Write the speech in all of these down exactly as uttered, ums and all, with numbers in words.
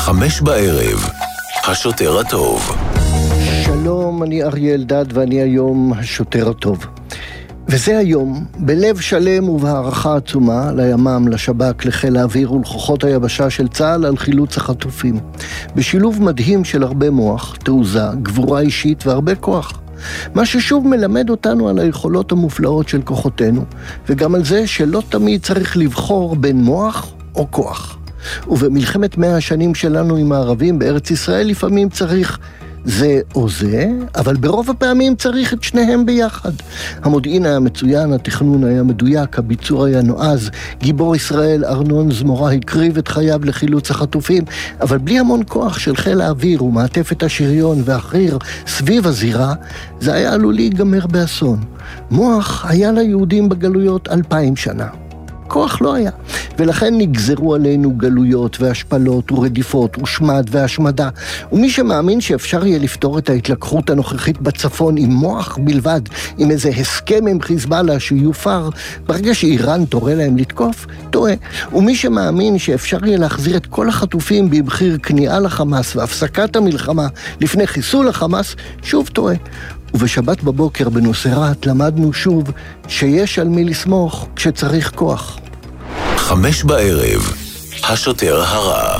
חמש בערב, השוטר הטוב. שלום, אני אריה אלדד ואני היום השוטר הטוב. וזה היום, בלב שלם ובהערכה עצומה, לימ"מ, לשב"כ, לחיל האוויר ולכוחות היבשה של צה"ל על חילוץ החטופים. בשילוב מדהים של הרבה מוח, תעוזה, גבורה אישית והרבה כוח. מה ששוב מלמד אותנו על היכולות המופלאות של כוחותינו, וגם על זה שלא תמיד צריך לבחור בין מוח או כוח. ובמלחמת מאה השנים שלנו עם הערבים בארץ ישראל לפעמים צריך זה או זה, אבל ברוב הפעמים צריך את שניהם ביחד. המודיעין היה מצוין, התכנון היה מדויק, הביצוע היה נועז, גיבור ישראל ארנון זמורה הקריב את חייו לחילוץ החטופים, אבל בלי המון כוח של חיל האוויר ומעטפת השריון והחי"ר סביב הזירה, זה היה עלול להיגמר באסון. מוח היה ליהודים בגלויות אלפיים שנה. כוח לא היה, ולכן נגזרו עלינו גלויות והשפלות ורדיפות ושמד והשמדה, ומי שמאמין שאפשר יהיה לפתור את ההתלקחות הנוכחית בצפון עם מוח בלבד, עם איזה הסכם עם חיזבאללה שיופר ברגע שאיראן תורה להם לתקוף, טועה. ומי שמאמין שאפשר יהיה להחזיר את כל החטופים במחיר כניעה לחמאס והפסקת המלחמה לפני חיסול החמאס, שוב טועה. ובשבת בבוקר בנוסרת למדנו שוב שיש על מי לסמוך כשצריך כוח. חמש בערב, השוטר הרע.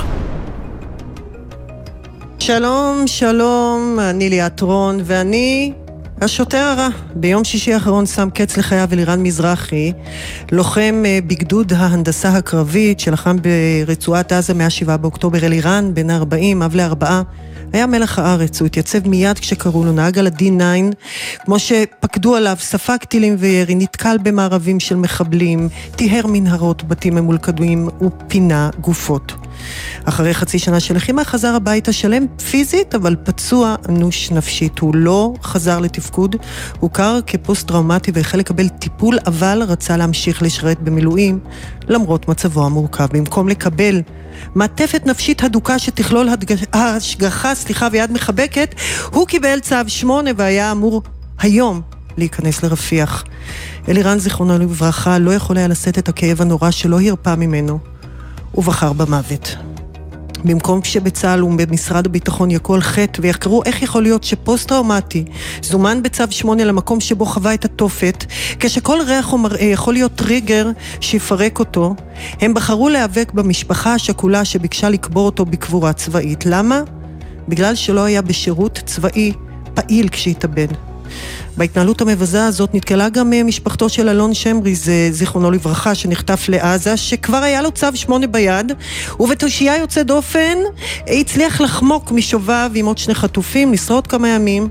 שלום, שלום, אני ליאת רון ואני השוטר הרע. ביום שישי האחרון שם קץ לחייו אלירן מזרחי, לוחם בגדוד ההנדסה הקרבית שלחם ברצועת עזה מהשבעה באוקטובר. אלירן, בן ארבעים, אב לארבעה, היה מלך הארץ. הוא התייצב מיד כשקראו לו, נהג על ה-די ניין, כמו שפקדו עליו, ספג טילים וירי, נתקל במערבים של מחבלים, טיהר מנהרות, בתים ממולכדים ופינה גופות. אחרי חצי שנה של לחימה חזר הביתה שלם פיזית, אבל פצוע אנוש נפשית. הוא לא חזר לתפקוד, הוכר כפוסט-טראומטי והחל לקבל טיפול, אבל רצה להמשיך לשרת במילואים, למרות מצבו המורכב. במקום לקבל מעטפת נפשית הדוקה שתכלול השגחה, סליחה, ויד מחבקת, הוא קיבל צו שמונה והיה אמור היום להיכנס לרפיח. אלירן זיכרונו לברכה לא יכול היה לשאת את הכאב הנורא שלא הרפא ממנו, ובחר במוות. במקום שבצה"ל ובמשרד הביטחון יקו על חטא ויחקרו איך יכול להיות שפוסט-טראומטי זומן בצו שמונה למקום שבו חווה את התופת, כשכל ריח או מראה יכול להיות טריגר שיפרק אותו, הם בחרו להיאבק במשפחה השכולה שביקשה לקבור אותו בקבורה צבאית. למה? בגלל שלא היה בשירות צבאי פעיל כשהתאבד. בהתנהלות המבזה הזאת נתקלה גם משפחתו של אלון שמרי, זיכרונו לברכה, שנחטף לעזה, שכבר היה לו צו שמונה ביד, ובתושייה יוצא דופן הצליח לחמוק משובב עם עוד שני חטופים, לשרוד כמה ימים,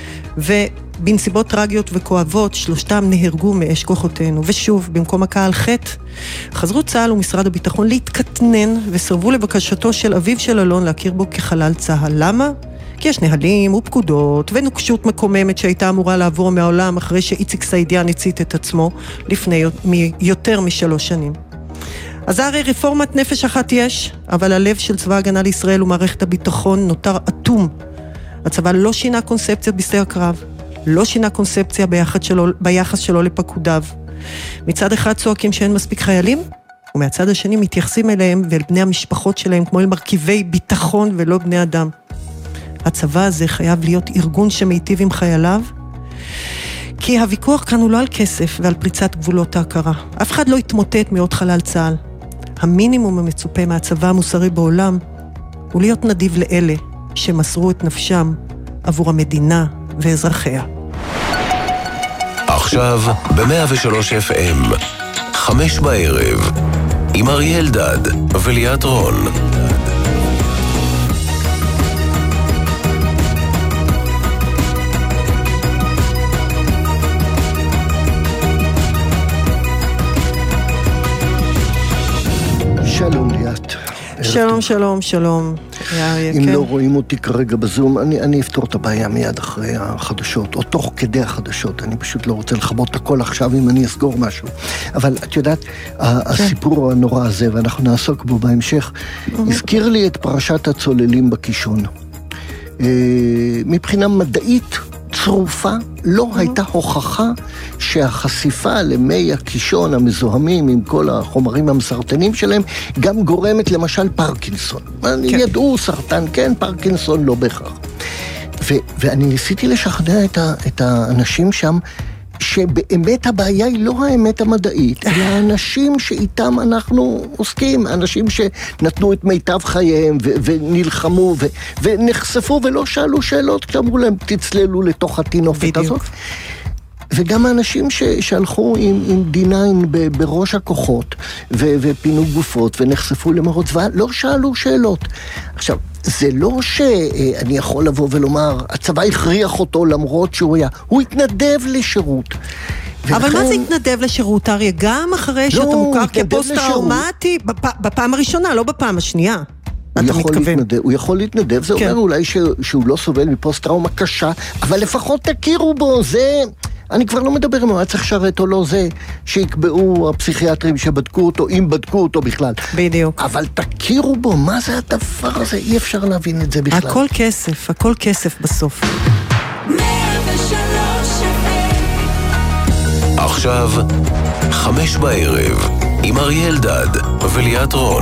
ובנסיבות טרגיות וכואבות שלושתם נהרגו מאש כוחותינו. ושוב, במקום הקהל חטא, חזרו צה"ל ומשרד הביטחון להתקטנן וסרבו לבקשתו של אביו של אלון להכיר בו כחלל צה"ל. למה? כי יש נהלים ופקודות ונוקשות מקוממת שהייתה אמורה לעבור מהעולם אחרי שאיציק סעידיאן הצית את עצמו לפני יותר משלוש שנים. אז הרי רפורמת נפש אחת יש, אבל הלב של צבא הגנה לישראל ומערכת הביטחון נותר אטום. הצבא לא שינה קונספציה בשדה הקרב, לא שינה קונספציה ביחס שלו, ביחס שלו לפקודיו. מצד אחד צועקים שאין מספיק חיילים, ומהצד השני מתייחסים אליהם ואל בני המשפחות שלהם כמו אל מרכיבי ביטחון ולא בני אדם. הצבא הזה חייב להיות ארגון שמיטיב עם חייליו, כי הוויכוח כאן הוא לא על כסף ועל פריצת גבולות ההכרה. אף אחד לא יתמוטט מעוד חלל צה"ל. המינימום המצופה מהצבא המוסרי בעולם הוא להיות נדיב לאלה שמסרו את נפשם עבור המדינה ואזרחיה. עכשיו ב-מאה ושלוש אף אם, חמש בערב, עם אריה אלדד וליאת רון. שלום ליאת. שלום, שלום, שלום. אם לא רואים אותי כרגע בזום, אני, אני אפתור את הבעיה מיד אחרי החדשות, או תוך כדי החדשות. אני פשוט לא רוצה לחבות את הכל עכשיו אם אני אסגור משהו. אבל את יודעת, הסיפור הנורא הזה, ואנחנו נעסוק בו בהמשך, הזכיר לי את פרשת הצוללים בקישון. מבחינה מדעית צרופה, לא הייתה הוכחה שהחשיפה למי הקישון המזוהמים עם כל החומרים המסרטנים שלהם, גם גורמת למשל פרקינסון. כן. ידעו סרטן כן, פרקינסון לא בהכרח. ו- ואני ניסיתי לשכנע את, ה- את האנשים שם, שבאמת הבעיה היא לא האמת המדעית, אלא האנשים שאיתם אנחנו עוסקים, אנשים שנתנו את מיטב חייהם ו- ונלחמו ו- ונחשפו ולא שאלו שאלות, כשאמרו להם תצללו לתוך התינופת הזאת. וגם האנשים ש- שהלכו עם, עם די ניין ב- בראש הכוחות ו- ופינו גופות ונחשפו למרות זוועה, לא שאלו שאלות. עכשיו, זה לא שאני יכול לבוא ולומר, הצבא הכריח אותו למרות שהוא היה, הוא התנדב לשירות. אבל מה זה התנדב לשירות, אריה? גם אחרי שאתה מוכר כפוסט-טראומטי, בפעם הראשונה, לא בפעם השנייה. הוא יכול להתנדב, הוא יכול להתנדב, זה אומר אולי שהוא לא סובל מפוסט-טראומה קשה, אבל לפחות תכירו בו, זה... אני כבר לא מדבר אם הוא היה צריך שרת או לא, זה שיקבעו הפסיכיאטרים שבדקו אותו, אם בדקו אותו בכלל. בדיוק. אבל תכירו בו, מה זה הדבר הזה? אי אפשר להבין את זה בכלל. הכל כסף, הכל כסף בסוף. עכשיו, חמש בערב, עם אריה אלדד וליאת רון.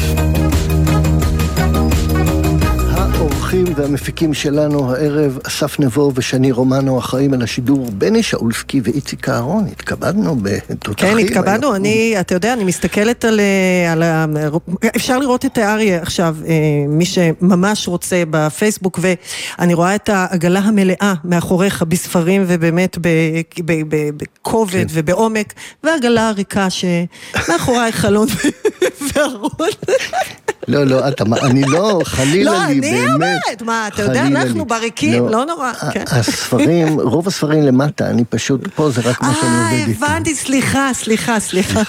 האורחים והמפיקים שלנו הערב, אסף נבו ושני רומנו, אחראים על השידור, בני שאולסקי ואיציק אהרון. התכבדנו בתותחים. כן, התכבדנו. אני, אתה יודע, אני מסתכלת על, על ה... אפשר לראות את האריה עכשיו, מי שממש רוצה בפייסבוק, ואני רואה את העגלה המלאה מאחוריך בספרים, ובאמת בכובד כן. ובעומק, והעגלה הריקה שמאחורי חלון וארון. לא, לא, אתה, אני לא, חלילה לי, באמת. לא, אני אומרת, מה, אתה יודע, אנחנו בריקים, לא נורא. הספרים, רוב הספרים למטה, אני פשוט, פה זה רק מה שאני עובד איתי. אה, הבנתי, סליחה, סליחה, סליחה.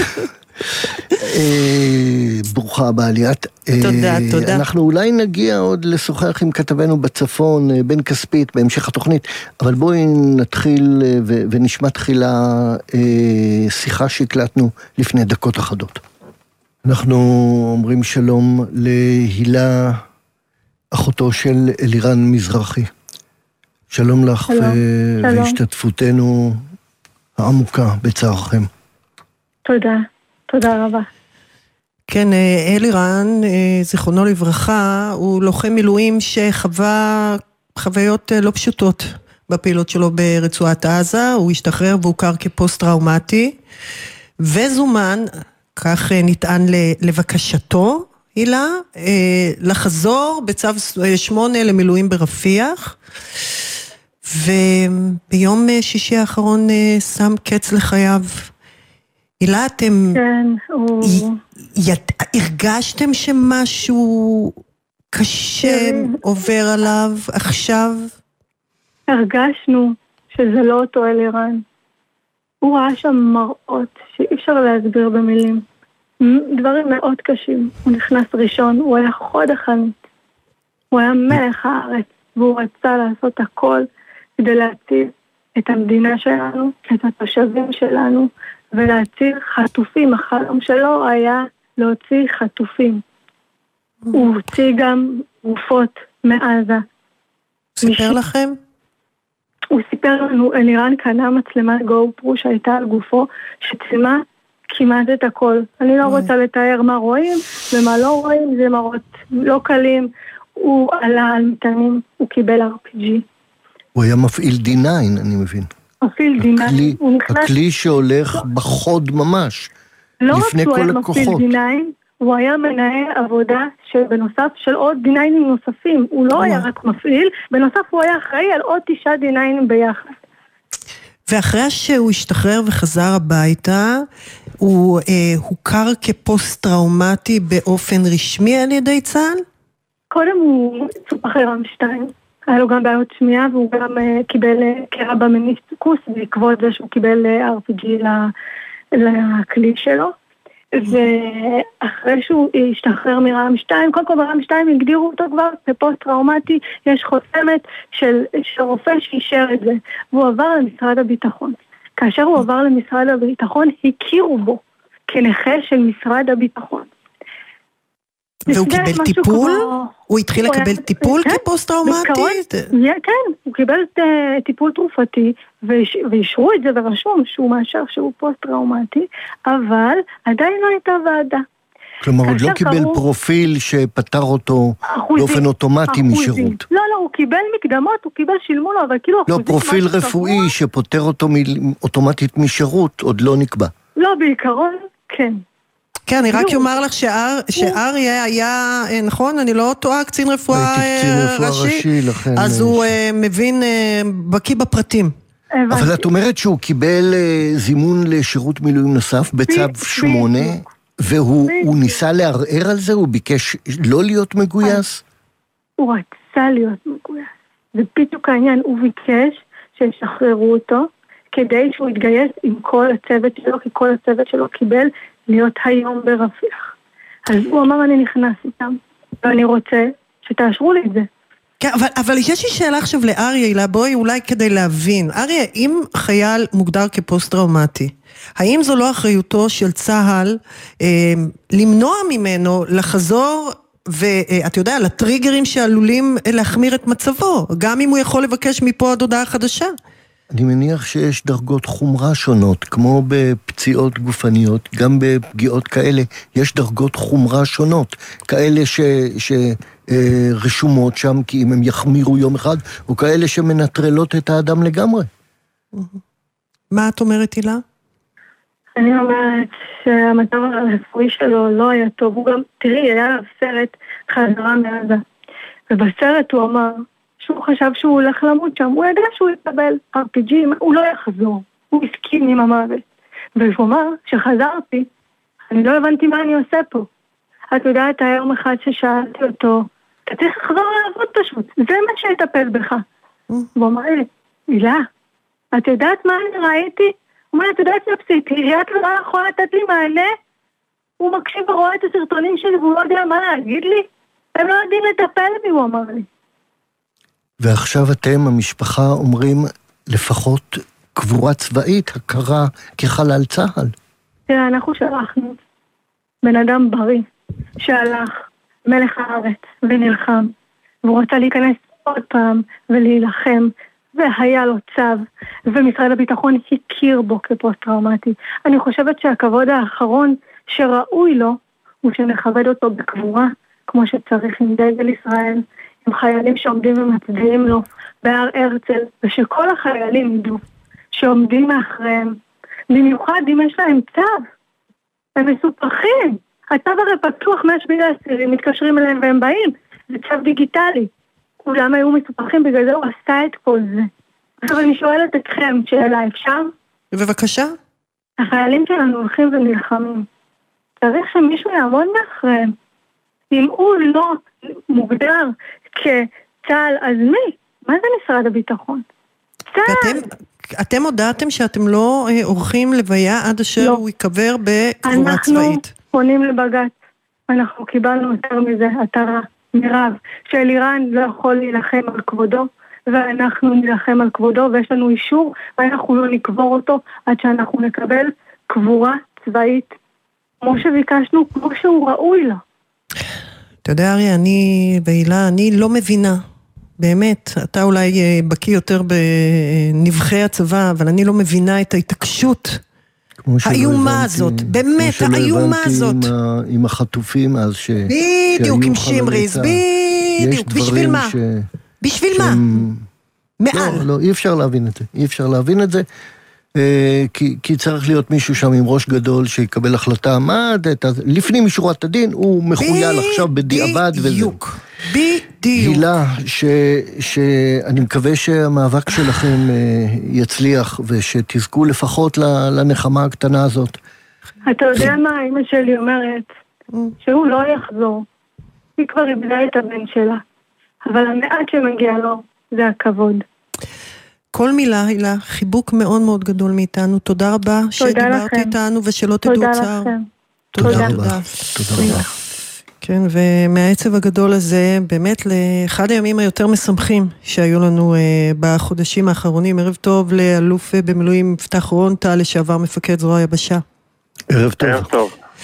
ברוכה הבאה, ליאת. תודה, תודה. אנחנו אולי נגיע עוד לשוחח עם כתבנו בצפון, בן כספית, בהמשך התוכנית, אבל בואי נתחיל ונשמע תחילה שיחה שהקלטנו לפני דקות אחדות. אנחנו אומרים שלום להילה, אחותו של אלירן מזרחי. שלום לך שלום, ו... שלום. והשתתפותנו העמוקה בצערכם. תודה, תודה רבה. כן, אלירן, זיכרונו לברכה, הוא לוחם מילואים שחווה חוויות לא פשוטות בפעילות שלו ברצועת עזה. הוא השתחרר והוכר כפוסט-טראומטי, וזומן... כך נטען לבקשתו, הילה, לחזור בצו שמונה למילואים ברפיח, וביום שישי האחרון שם קץ לחייו. הילה, אתם... כן, הוא... הרגשתם שמשהו קשה עובר עליו עכשיו? הרגשנו שזה לא אותו אלירן. הוא ראה שם מראות שאי אפשר להסביר במילים. דברים מאוד קשים. הוא נכנס ראשון, הוא היה חוד החנית. הוא היה מלך הארץ, והוא רצה לעשות הכל כדי להציל את המדינה שלנו, את התושבים שלנו, ולהציל חטופים. החלום שלו היה להוציא חטופים. הוא הוציא גם גופות מעזה. סיפר לכם? הוא סיפר לנו, אלירן קנה מצלמת גו פרו שהייתה על גופו, שצילמה כמעט את הכל. אני לא רוצה לתאר מה רואים ומה לא רואים, זה מראות לא קלים. הוא עלה על מטענים, הוא קיבל אר פי ג'י. הוא היה מפעיל די ניין, אני מבין. מפעיל די ניין. הכלי שהולך בחוד ממש, לפני כל הכוחות. לא רק שהוא היה מפעיל די ניין, הוא היה מנהל עבודה שבנוסף של עוד די ניינים נוספים. הוא לא היה רק מפעיל, בנוסף הוא היה אחראי על עוד תשעה די ניינים ביחד. ואחרי שהוא השתחרר וחזר הביתה, הוא אה, הוכר כפוסט-טראומטי באופן רשמי על ידי צה"ל? קודם הוא צופח לרם שתיים. היה לו גם בעיות שמיעה, והוא גם uh, קיבל uh, קרע במניסקוס, בעקבות זה שהוא קיבל uh, אר פי ג'י לכלי שלו. ואחרי שהוא השתחרר מרם שתיים, קודם כל ברם שתיים הגדירו אותו כבר כפוסט-טראומטי, יש חותמת של, של רופא שאישר את זה, והוא עבר למשרד הביטחון. כאשר הוא עבר למשרד הביטחון, הכירו בו כנכה של משרד הביטחון. והוא קיבל טיפול? הוא התחיל לקבל טיפול כפוסט-טראומטי? כן, הוא קיבל טיפול תרופתי, ואישרו את זה ורשום שהוא מאשר שהוא פוסט-טראומטי, אבל עדיין לא הייתה ועדה. כלומר, עוד לא קיבל פרופיל שפטר אותו באופן אוטומטי משירות. לא, לא, הוא קיבל מקדמות, הוא קיבל שילמו לו, אבל כאילו... לא, פרופיל רפואי שפוטר אותו אוטומטית משירות, עוד לא נקבע. לא, בעיקרון, כן. כן, אני רק אומר לך שאריה היה, נכון, אני לא טועה, קצין רפואה ראשי, אז הוא מבין בקיא בפרטים. אבל את אומרת שהוא קיבל זימון לשירות מילואים נוסף בצו שמונה, והוא ניסה לערער על זה? הוא ביקש לא להיות מגויס? הוא רצה להיות מגויס. זה בדיוק העניין, הוא ביקש שישחררו אותו, כדי שהוא יתגייס עם כל הצוות שלו, כי כל הצוות שלו קיבל להיות היום ברפיח. אז הוא אמר, אני נכנס איתם, ואני רוצה שתאשרו לי את זה. כן, אבל, אבל יש לי שאלה עכשיו לאריה, אלא בואי אולי כדי להבין. אריה, אם חייל מוגדר כפוסט-טראומטי, האם זו לא אחריותו של צה"ל אה, למנוע ממנו לחזור, ואת יודע, לטריגרים שעלולים להחמיר את מצבו, גם אם הוא יכול לבקש מפה עד הודעה חדשה? אני מניח שיש דרגות חומרה שונות, כמו בפציעות גופניות, גם בפגיעות כאלה, יש דרגות חומרה שונות, כאלה שרשומות שם, כי אם הם יחמירו יום אחד, או כאלה שמנטרלות את האדם לגמרי. מה את אומרת, הילה? אני אומרת שהמצב הרפואי שלו לא היה טוב, הוא גם, תראי, היה עליו סרט חזרה מעזה, ובסרט הוא אמר, שהוא חשב שהוא הולך למות שם, הוא ידע שהוא יקבל אר פי ג'י, הוא לא יחזור, הוא הסכים עם המוות. והוא אמר, כשחזרתי, אני לא הבנתי מה אני עושה פה. את יודעת, היום אחד ששאלתי אותו, אתה צריך לחזור לעבוד פשוט, זה מה שיטפל בך. והוא אמר לי, הילה, את יודעת מה אני ראיתי? הוא אומר, את יודעת לפסיכי, את לא יכולה לתת לי מענה? הוא מקשיב ורואה את הסרטונים שלי, והוא לא יודע מה להגיד לי? הם לא יודעים לטפל בי, הוא אמר לי. ועכשיו אתם, המשפחה, אומרים לפחות קבורה צבאית, הכרה כחלל צה"ל. תראה, אנחנו שלחנו בן אדם בריא, שהלך מלך הארץ ונלחם, והוא רצה להיכנס עוד פעם ולהילחם, והיה לו צו, ומשרד הביטחון הכיר בו כפוסט-טראומטי. אני חושבת שהכבוד האחרון שראוי לו, הוא שנכבד אותו בקבורה, כמו שצריך עם דגל ישראל, עם חיילים שעומדים ומצביעים לו בהר הרצל, ושכל החיילים ידעו שעומדים מאחריהם, במיוחד אם יש להם צו, הם מסופחים, הצו הרי פתוח מהשביעי לעשירי, מתקשרים אליהם והם באים, זה צו דיגיטלי, כולם היו מסופחים, בגלל זה הוא עשה את כל זה. עכשיו אני שואלת אתכם, שאלה אפשר? בבקשה. החיילים שלנו הולכים ונלחמים, צריך שמישהו יעמוד מאחריהם, אם הוא לא מוגדר כצה"ל, אז מי? מה זה משרד הביטחון? צה"ל! ואתם, אתם הודעתם שאתם לא עורכים לוויה עד אשר לא. הוא יקבר בקבורה צבאית. אנחנו פונים לבג"ץ, אנחנו קיבלנו יותר מזה, התרה מרב, שאלירן לא יכול להילחם על כבודו, ואנחנו נילחם על כבודו, ויש לנו אישור, ואנחנו לא נקבור אותו עד שאנחנו נקבל קבורה צבאית, כמו שביקשנו, כמו שהוא ראוי לו. אתה יודע, אריה, אני והילה, אני לא מבינה, באמת, אתה אולי בקיא יותר בנבחי הצבא, אבל אני לא מבינה את ההתעקשות האיומה הזאת, באמת, האיומה הזאת. כמו שלא הבנתי עם החטופים אז ש... בדיוק, עם שמריז, בדיוק, בשביל מה? בשביל מה? מעל. לא, לא, אי אפשר להבין את זה, אי אפשר להבין את זה, כי, כי צריך להיות מישהו שם עם ראש גדול שיקבל החלטה, מה, לפני משורת הדין, הוא מחויל עכשיו בדיעבד וזה. בדיוק, בדיוק. הילה, ש, שאני מקווה שהמאבק שלכם יצליח, ושתזכו לפחות לנחמה הקטנה הזאת. אתה יודע מה, אמא שלי אומרת, שהוא לא יחזור, היא כבר איבדה את הבן שלה, אבל המעט שמגיע לו זה הכבוד. כל מילה, הילה, חיבוק מאוד מאוד גדול מאיתנו. תודה רבה שדיברת איתנו ושלא תדעו צער. תודה רבה. תודה רבה. כן, ומהעצב הגדול הזה, באמת לאחד הימים היותר משמחים שהיו לנו בחודשים האחרונים. ערב טוב לאלוף במילואים יפתח רון-טל, לשעבר מפקד זרוע היבשה. ערב טוב. ערב טוב.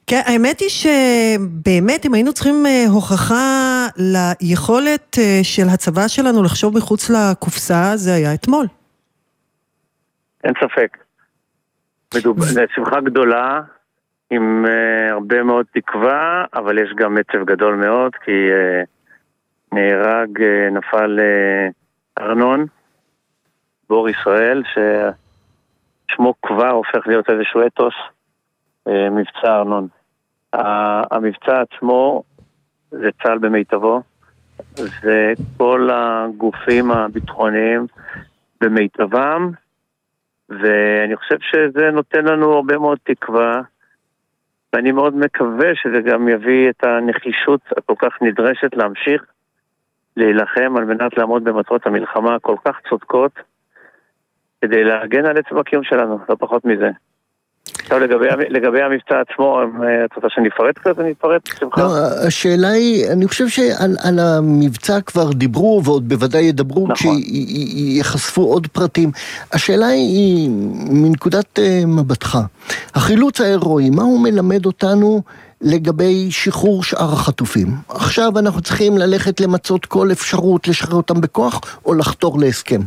כן, האמת היא שבאמת אם היינו צריכים הוכחה ליכולת של הצבא שלנו לחשוב מחוץ לקופסה, זה היה אתמול. אין ספק. זו שמחה גדולה, עם uh, הרבה מאוד תקווה, אבל יש גם עצב גדול מאוד, כי uh, נהרג, uh, נפל uh, ארנון, בור ישראל, ששמו כבר הופך להיות איזשהו אתוס, uh, מבצע ארנון. Uh, המבצע עצמו זה צה"ל במיטבו, זה כל הגופים הביטחוניים במיטבם, ואני חושב שזה נותן לנו הרבה מאוד תקווה, ואני מאוד מקווה שזה גם יביא את הנחישות הכל כך נדרשת להמשיך להילחם על מנת לעמוד במטרות המלחמה הכל כך צודקות, כדי להגן על עצם הקיום שלנו, לא פחות מזה. עכשיו לגבי, לגבי המבצע עצמו, את רוצה שאני אפרט קצת? אני אפרט בשמחה. לא, השאלה היא, אני חושב שעל על המבצע כבר דיברו, ועוד בוודאי ידברו, נכון. כשיחשפו עוד פרטים. השאלה היא, מנקודת מבטך, החילוץ ההירואי, מה הוא מלמד אותנו לגבי שחרור שאר החטופים? עכשיו אנחנו צריכים ללכת למצות כל אפשרות לשחרר אותם בכוח, או לחתור להסכם?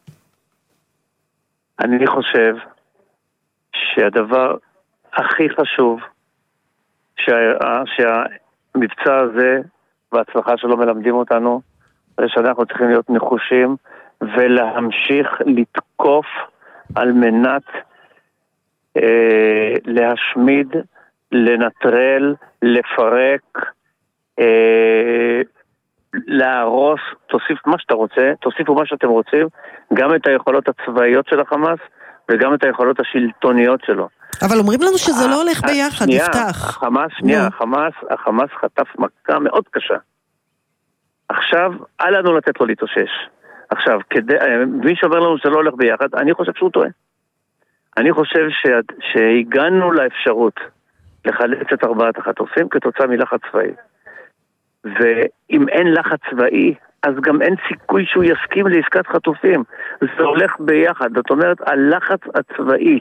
אני חושב שהדבר הכי חשוב שה, שהמבצע הזה וההצלחה שלו מלמדים אותנו, זה שאנחנו צריכים להיות נחושים ולהמשיך לתקוף על מנת אה, להשמיד, לנטרל, לפרק, אה, להרוס, תוסיף מה שאתה רוצה, תוסיפו מה שאתם רוצים, גם את היכולות הצבאיות של החמאס, וגם את היכולות השלטוניות שלו. אבל אומרים לנו שזה לא הולך ביחד, נפתח. החמאס, שנייה, החמאס, החמאס חטף מכה מאוד קשה. עכשיו, אל לנו לתת לו להתאושש. עכשיו, מי שאומר לנו שזה לא הולך ביחד, אני חושב שהוא טועה. אני חושב שהגענו לאפשרות לחלץ את ארבעת החטופים כתוצאה מלחץ צבאי. ואם אין לחץ צבאי, אז גם אין סיכוי שהוא יסכים לעסקת חטופים. זה הולך ביחד. זאת אומרת, הלחץ הצבאי,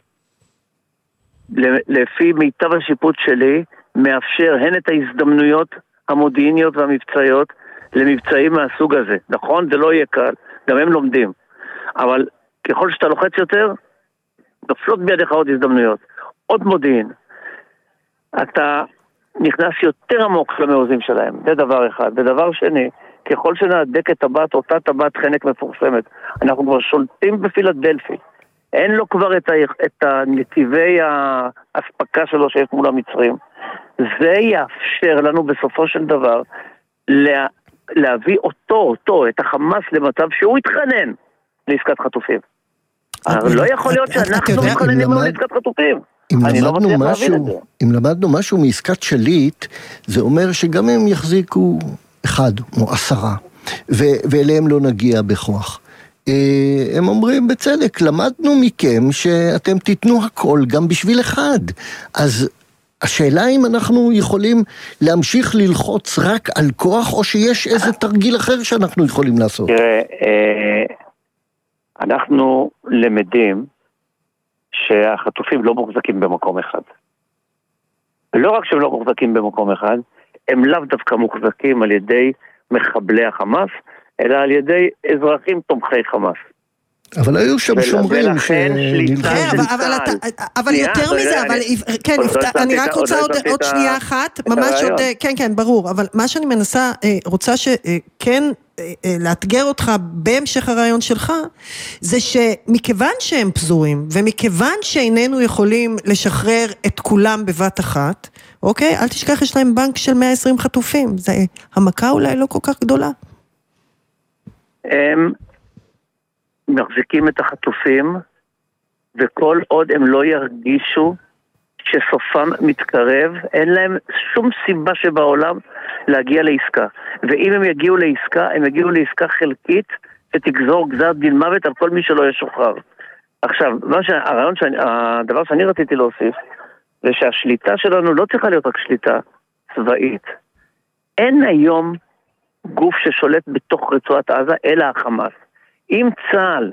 לפי מיטב השיפוט שלי, מאפשר הן את ההזדמנויות המודיעיניות והמבצעיות למבצעים מהסוג הזה. נכון? זה לא יהיה קל. גם הם לומדים. אבל ככל שאתה לוחץ יותר, נופלות בידיך עוד הזדמנויות. עוד מודיעין. אתה נכנס יותר עמוק למעוזים שלהם. זה דבר אחד. ודבר שני, ככל שנעדק את טבעת, אותה טבעת חנק מפורסמת, אנחנו כבר שולטים בפילדלפי. אין לו כבר את, ה, את הנתיבי ההספקה שלו שיש מול המצרים. זה יאפשר לנו בסופו של דבר לה, להביא אותו, אותו, את החמאס למצב שהוא יתחנן לעסקת חטופים. אבל לא יכול להיות שאנחנו מתחננים לו לעסקת חטופים. אם למדנו, לא משהו, אם למדנו משהו מעסקת שליט, זה אומר שגם הם יחזיקו אחד או עשרה, ו- ואליהם לא נגיע בכוח. הם אומרים בצדק, למדנו מכם שאתם תיתנו הכל גם בשביל אחד. אז השאלה אם אנחנו יכולים להמשיך ללחוץ רק על כוח, או שיש איזה תרגיל אחר שאנחנו יכולים לעשות. תראה, אנחנו למדים שהחטופים לא מוחזקים במקום אחד. לא רק שהם לא מוחזקים במקום אחד, הם לאו דווקא מוחזקים על ידי מחבלי החמאס, אלא על ידי אזרחים תומכי חמאס. אבל היו שם שומרים שנלחם. אבל יותר מזה, כן, אני רק רוצה עוד שנייה אחת, ממש עוד, כן, כן, ברור, אבל מה שאני מנסה, רוצה שכן לאתגר אותך בהמשך הרעיון שלך, זה שמכיוון שהם פזורים, ומכיוון שאיננו יכולים לשחרר את כולם בבת אחת, אוקיי, אל תשכח, יש להם בנק של מאה ועשרים חטופים, זה המכה אולי לא כל כך גדולה. הם מחזיקים את החטופים, וכל עוד הם לא ירגישו שסופם מתקרב, אין להם שום סיבה שבעולם להגיע לעסקה. ואם הם יגיעו לעסקה, הם יגיעו לעסקה חלקית, שתגזור גזר דין מוות על כל מי שלא ישוחרר. עכשיו, מה ש... הרעיון שאני... הדבר שאני רציתי להוסיף, זה שהשליטה שלנו לא צריכה להיות רק שליטה צבאית. אין היום גוף ששולט בתוך רצועת עזה, אלא החמאס. אם צה"ל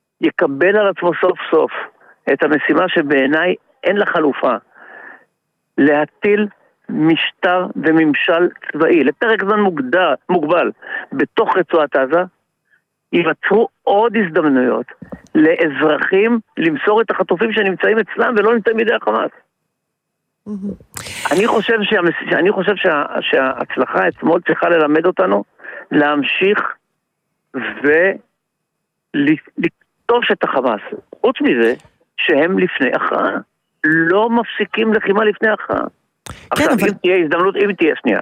יקבל על עצמו סוף סוף את המשימה שבעיניי אין לה חלופה, להטיל משטר וממשל צבאי, לפרק זמן מוגדר, מוגבל, בתוך רצועת עזה, ייווצרו עוד הזדמנויות לאזרחים למסור את החטופים שנמצאים אצלם ולא נמצאים בידי החמאס. אני חושב, שהמס... אני חושב שה... שההצלחה אתמול צריכה ללמד אותנו להמשיך ולכתוש את החמאס. חוץ מזה שהם לפני הכרעה. לא מפסיקים לחימה לפני הכרעה. עכשיו, אבל... אם תהיה הזדמנות, אם תהיה שנייה,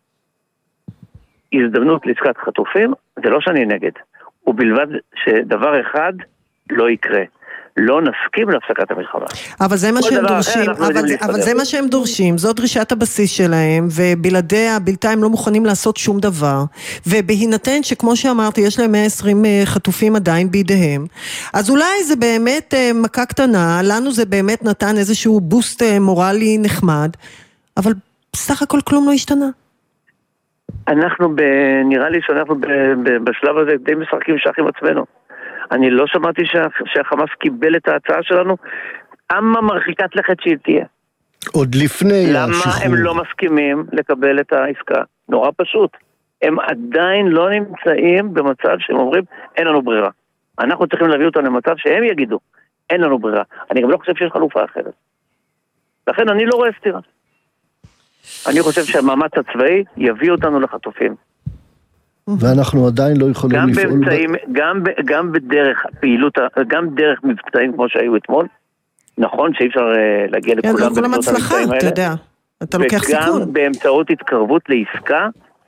הזדמנות לעסקת חטופים, זה לא שאני נגד. ובלבד שדבר אחד לא יקרה. לא נסכים להפסקת המלחמה. אבל זה מה שהם דורשים, אבל, אבל זה מה שהם דורשים, זו דרישת הבסיס שלהם, ובלעדיה, בלתיים לא מוכנים לעשות שום דבר, ובהינתן שכמו שאמרתי, יש להם מאה ועשרים חטופים עדיין בידיהם, אז אולי זה באמת מכה קטנה, לנו זה באמת נתן איזשהו בוסט מורלי נחמד, אבל בסך הכל כלום לא השתנה. אנחנו, ב... נראה לי שאנחנו ב... ב... בשלב הזה די משחקים שח עם עצמנו. אני לא שמעתי שה... שהחמאס קיבל את ההצעה שלנו, אמה מרחיקת לכת שהיא תהיה. עוד לפני למה השחרור. למה הם לא מסכימים לקבל את העסקה? נורא פשוט. הם עדיין לא נמצאים במצב שהם אומרים, אין לנו ברירה. אנחנו צריכים להביא אותם למצב שהם יגידו, אין לנו ברירה. אני גם לא חושב שיש חלופה אחרת. לכן אני לא רואה סתירה. אני חושב שהמאמץ הצבאי יביא אותנו לחטופים. ואנחנו עדיין לא יכולים גם לפעול... באמצעים, ב... גם, ב... גם בדרך פעילות, גם דרך מבצעים כמו שהיו אתמול, נכון שאי אפשר uh, להגיע לכולם באמצעות המבצעים האלה. אתה יודע, אתה לוקח סיכון. וגם באמצעות התקרבות לעסקה,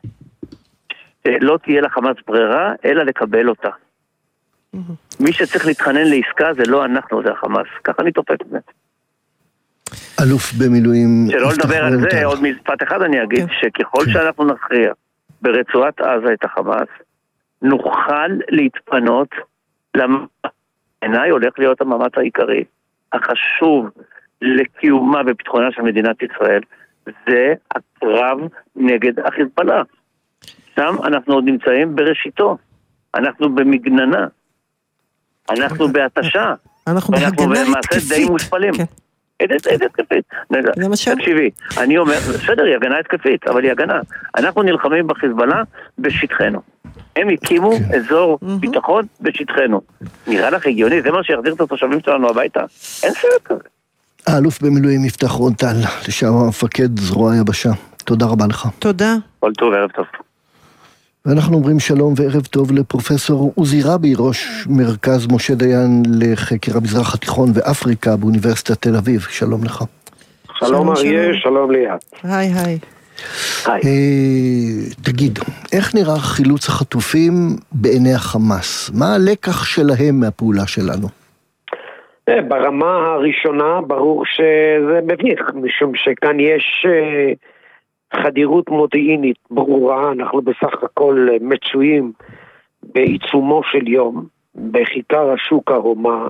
לא תהיה לחמאס ברירה, אלא לקבל אותה. מי שצריך להתחנן לעסקה זה לא אנחנו, זה החמאס. ככה אני תופס את זה. אלוף במילואים... שלא לדבר על זה, עוד משפט אחד אני אגיד, שככל שאנחנו נכריע ברצועת עזה את החמאס, נוכל להתפנות למעיניי הולך להיות המאמץ העיקרי, החשוב לקיומה וביטחונה של מדינת ישראל, זה הקרב נגד החיזבאללה. שם אנחנו עוד נמצאים בראשיתו, אנחנו במגננה, אנחנו בהתשה, אנחנו בהגנה התקפית. די מושפלים. איזה התקפית? תקשיבי, אני אומר, בסדר, היא הגנה התקפית, אבל היא הגנה. אנחנו נלחמים בחיזבאללה בשטחנו. הם הקימו אזור ביטחון בשטחנו. נראה לך הגיוני, זה מה שיחזיר את התושבים שלנו הביתה? אין סרט כזה. האלוף במילואים יפתח רון-טל, לשעבר מפקד זרוע היבשה. תודה רבה לך. תודה. כל טוב, ערב טוב. ואנחנו אומרים שלום וערב טוב לפרופסור עוזי רבי, ראש מרכז משה דיין לחקר המזרח התיכון ואפריקה באוניברסיטת תל אביב. שלום לך. שלום אריה, שלום ליאת. היי היי. היי. תגיד, איך נראה חילוץ החטופים בעיני החמאס? מה הלקח שלהם מהפעולה שלנו? ברמה הראשונה ברור שזה מביך, משום שכאן יש... חדירות מודיעינית ברורה, אנחנו בסך הכל מצויים בעיצומו של יום, בכיכר השוק הרומא,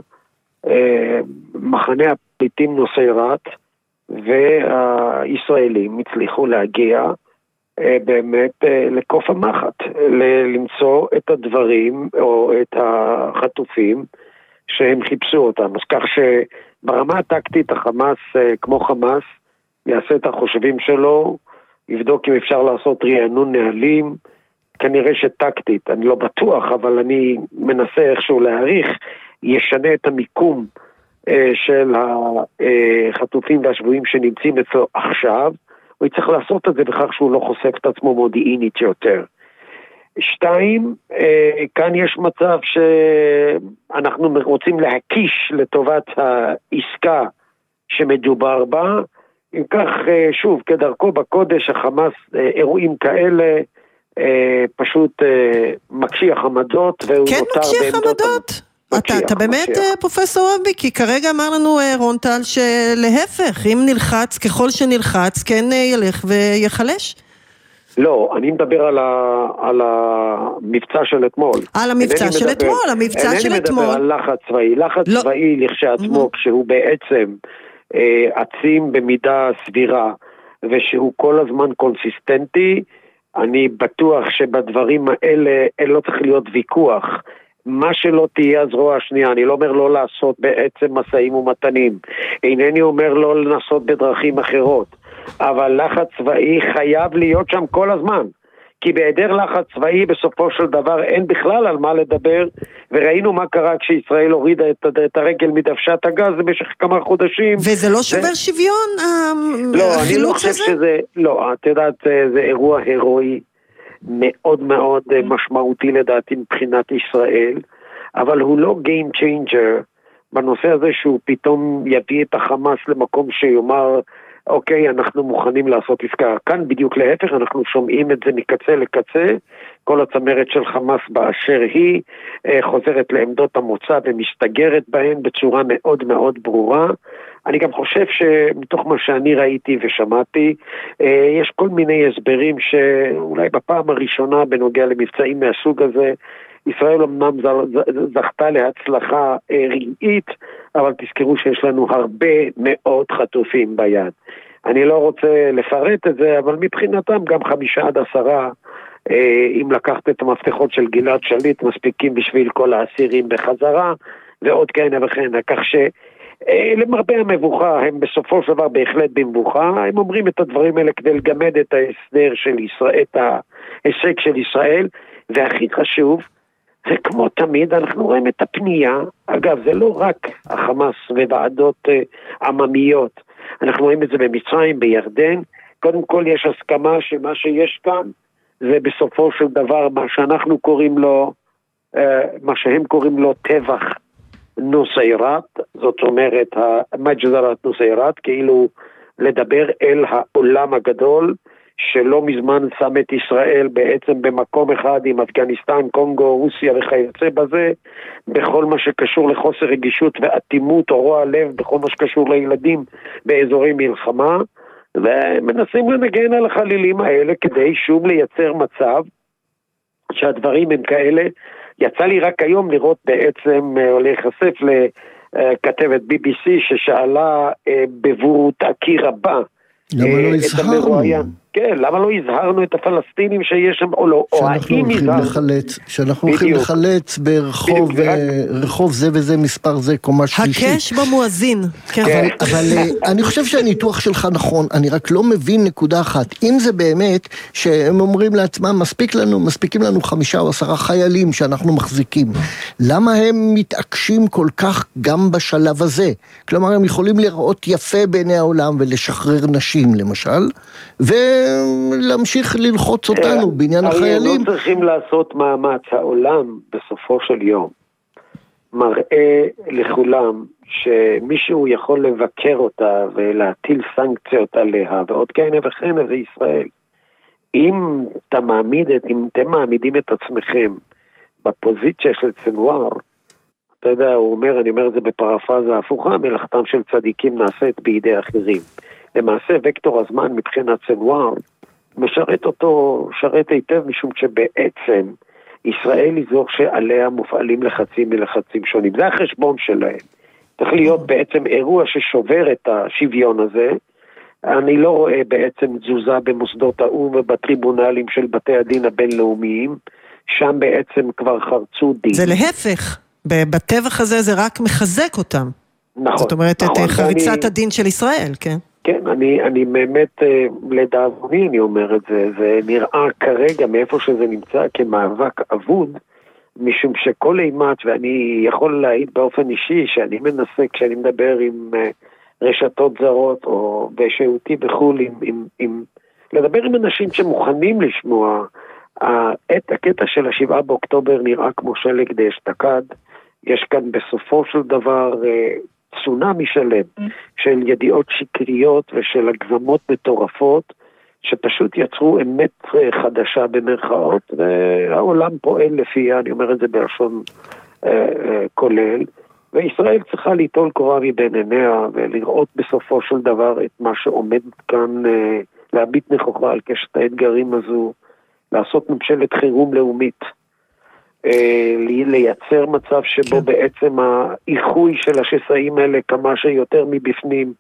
מחנה הפליטים נוסיירת, והישראלים הצליחו להגיע באמת לקוף המחט, למצוא את הדברים או את החטופים שהם חיפשו אותם. אז כך שברמה הטקטית החמאס, כמו חמאס, יעשה את החושבים שלו, יבדוק אם אפשר לעשות רענון נהלים, כנראה שטקטית, אני לא בטוח, אבל אני מנסה איכשהו להעריך, ישנה את המיקום אה, של החטופים והשבויים שנמצאים אצלו עכשיו, הוא יצטרך לעשות את זה בכך שהוא לא חושף את עצמו מודיעינית יותר. שתיים, אה, כאן יש מצב שאנחנו רוצים להקיש לטובת העסקה שמדובר בה, אם כך, שוב, כדרכו בקודש, החמאס, אירועים כאלה, פשוט מקשיח עמדות, והוא כן מקשיח עמדות? אתה, אתה באמת פרופסור רבי, כי כרגע אמר לנו רון-טל שלהפך, אם נלחץ, ככל שנלחץ, כן ילך ויחלש? לא, אני מדבר על, ה, על המבצע של אתמול. על המבצע של מדבר, אתמול, המבצע של אתמול. אינני מדבר על לחץ צבאי, לחץ לא. צבאי לכשעצמו, mm-hmm. כשהוא בעצם... עצים במידה סבירה, ושהוא כל הזמן קונסיסטנטי, אני בטוח שבדברים האלה לא צריך להיות ויכוח. מה שלא תהיה הזרוע השנייה, אני לא אומר לא לעשות בעצם מסעים ומתנים, אינני אומר לא לנסות בדרכים אחרות, אבל לחץ צבאי חייב להיות שם כל הזמן. כי בהיעדר לחץ צבאי בסופו של דבר אין בכלל על מה לדבר, וראינו מה קרה כשישראל הורידה את, את הרגל מדוושת הגז במשך כמה חודשים. וזה לא שובר ו... שוויון, לא, אני לא חושב הזה? שזה, לא, את יודעת, זה אירוע הירואי מאוד מאוד משמעותי לדעתי מבחינת ישראל, אבל הוא לא game changer בנושא הזה שהוא פתאום יביא את החמאס למקום שיאמר, אוקיי, אנחנו מוכנים לעשות עסקה. כאן בדיוק להפך, אנחנו שומעים את זה מקצה לקצה, כל הצמרת של חמאס באשר היא, חוזרת לעמדות המוצא ומסתגרת בהן בצורה מאוד מאוד ברורה. אני גם חושב שמתוך מה שאני ראיתי ושמעתי, יש כל מיני הסברים שאולי בפעם הראשונה בנוגע למבצעים מהסוג הזה, ישראל אמנם זכתה להצלחה רגעית, אבל תזכרו שיש לנו הרבה מאוד חטופים ביד. אני לא רוצה לפרט את זה, אבל מבחינתם גם חמישה עד עשרה, אם לקחת את המפתחות של גלעד שליט, מספיקים בשביל כל האסירים בחזרה, ועוד כהנה וכהנה, כך שלמרבה המבוכה, הם בסופו של דבר בהחלט במבוכה, הם אומרים את הדברים האלה כדי לגמד את ההסדר של ישראל, את ההישג של ישראל, והכי חשוב, וכמו תמיד אנחנו רואים את הפנייה, אגב זה לא רק החמאס וועדות uh, עממיות, אנחנו רואים את זה במצרים, בירדן, קודם כל יש הסכמה שמה שיש כאן, זה בסופו של דבר מה שאנחנו קוראים לו, uh, מה שהם קוראים לו טבח נוסיירת, זאת אומרת המג'זרת נוסיירת, כאילו לדבר אל העולם הגדול, שלא מזמן שם את ישראל בעצם במקום אחד עם אפגניסטן, קונגו, רוסיה וכיוצא בזה, בכל מה שקשור לחוסר רגישות ואטימות או רוע לב, בכל מה שקשור לילדים באזורי מלחמה, ומנסים לנגן על החלילים האלה כדי שוב לייצר מצב שהדברים הם כאלה. יצא לי רק היום לראות בעצם, או להיחשף לכתבת בי בי סי ששאלה בבורותקי רבה, למה לא הזהרנו? כן, למה לא הזהרנו את הפלסטינים שיש שם, או לא, או האם הזהרנו? שאנחנו הולכים לחלץ ברחוב, רחוב זה וזה, מספר זה, קומה שלישית. הקש במואזין. אבל אני חושב שהניתוח שלך נכון, אני רק לא מבין נקודה אחת. אם זה באמת שהם אומרים לעצמם, מספיק לנו, מספיקים לנו חמישה או עשרה חיילים שאנחנו מחזיקים. למה הם מתעקשים כל כך גם בשלב הזה? כלומר, הם יכולים לראות יפה בעיני העולם ולשחרר נשים, למשל, ו... להמשיך ללחוץ אותנו בעניין החיילים. לא צריכים לעשות מאמץ. העולם בסופו של יום מראה לכולם שמישהו יכול לבקר אותה ולהטיל סנקציות עליה ועוד כהנה וכהנה, זה ישראל. אם אתה מעמיד, אם אתם מעמידים את עצמכם בפוזיציה של סנואר, אתה יודע, הוא אומר, אני אומר את זה בפרפרזה הפוכה, מלאכתם של צדיקים נעשית בידי אחרים. למעשה וקטור הזמן מבחינת סנואר משרת אותו, שרת היטב, משום שבעצם ישראל היא זו שעליה מופעלים לחצים מלחצים שונים. זה החשבון שלהם. צריך להיות בעצם אירוע ששובר את השוויון הזה. אני לא רואה בעצם תזוזה במוסדות האו"ם ובטריבונלים של בתי הדין הבינלאומיים, שם בעצם כבר חרצו דין. זה להפך. בטבח הזה זה רק מחזק אותם. נכון. זאת אומרת, נכון, את חריצת אני... הדין של ישראל, כן? כן, אני, אני באמת, לדאבוני אני אומר את זה, זה נראה כרגע מאיפה שזה נמצא כמאבק אבוד, משום שכל אימת, ואני יכול להעיד באופן אישי, שאני מנסה כשאני מדבר עם רשתות זרות, או בשהותי בחול, עם, עם, עם, לדבר עם אנשים שמוכנים לשמוע, את הקטע של השבעה באוקטובר נראה כמו שלג דאשתקד, יש כאן בסופו של דבר צונאמי שלם של ידיעות שקריות ושל הגזמות מטורפות שפשוט יצרו אמת חדשה במרכאות, והעולם פועל לפיה, אני אומר את זה בלשון אה, אה, כולל, וישראל צריכה ליטול קורה מבין עיניה ולראות בסופו של דבר את מה שעומד כאן, אה, להביט נכוחה על קשת האתגרים הזו, לעשות ממשלת חירום לאומית, לייצר מצב שבו בעצם האיחוי של השסעים האלה כמה שיותר מבפנים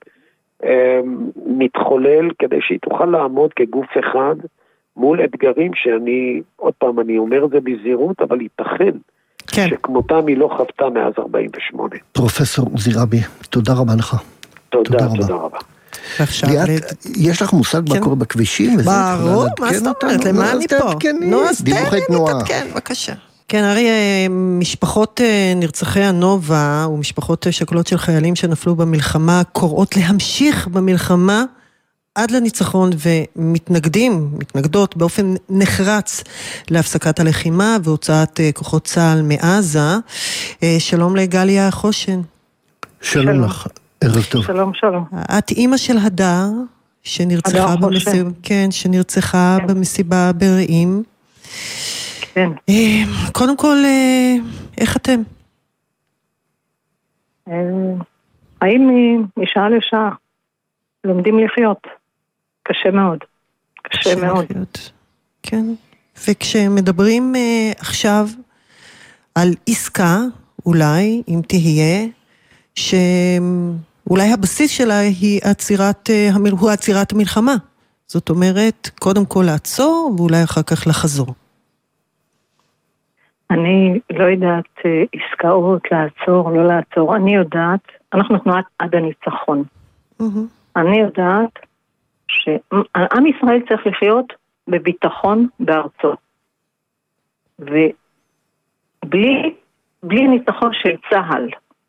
מתחולל, כדי שהיא תוכל לעמוד כגוף אחד מול אתגרים שאני, עוד פעם אני אומר את זה בזהירות, אבל ייתכן כן. שכמותם היא לא חוותה מאז ארבעים ושמונה. פרופסור עוזי רבי, תודה רבה לך. תודה, תודה רבה. תודה רבה. ליאת, יש לך מושג מה קורה בכבישים? ברור, מה זאת אומרת? למה אני פה? נו, אז תן לי נתעדכן, בבקשה. כן, הרי משפחות נרצחי הנובה ומשפחות שכולות של חיילים שנפלו במלחמה קוראות להמשיך במלחמה עד לניצחון, ומתנגדים, מתנגדות באופן נחרץ להפסקת הלחימה והוצאת כוחות צה"ל מעזה. שלום לגליה חושן. שלום לך, ערב טוב. שלום, שלום. את אימא של הדר, שנרצחה במסיבה, כן, שנרצחה כן. במסיבה ברעים. כן. קודם כל, איך אתם? האם משעה לשעה לומדים לחיות? קשה מאוד. קשה מאוד. לחיות. כן. וכשמדברים עכשיו על עסקה, אולי, אם תהיה, שאולי הבסיס שלה היא עצירת, הוא עצירת המלחמה. זאת אומרת, קודם כל לעצור, ואולי אחר כך לחזור. אני לא יודעת עסקאות, לעצור, לא לעצור. אני יודעת, אנחנו תנועת עד הניצחון. אני יודעת שעם ישראל צריך לחיות בביטחון בארצו. ובלי בלי ניצחון של צה"ל,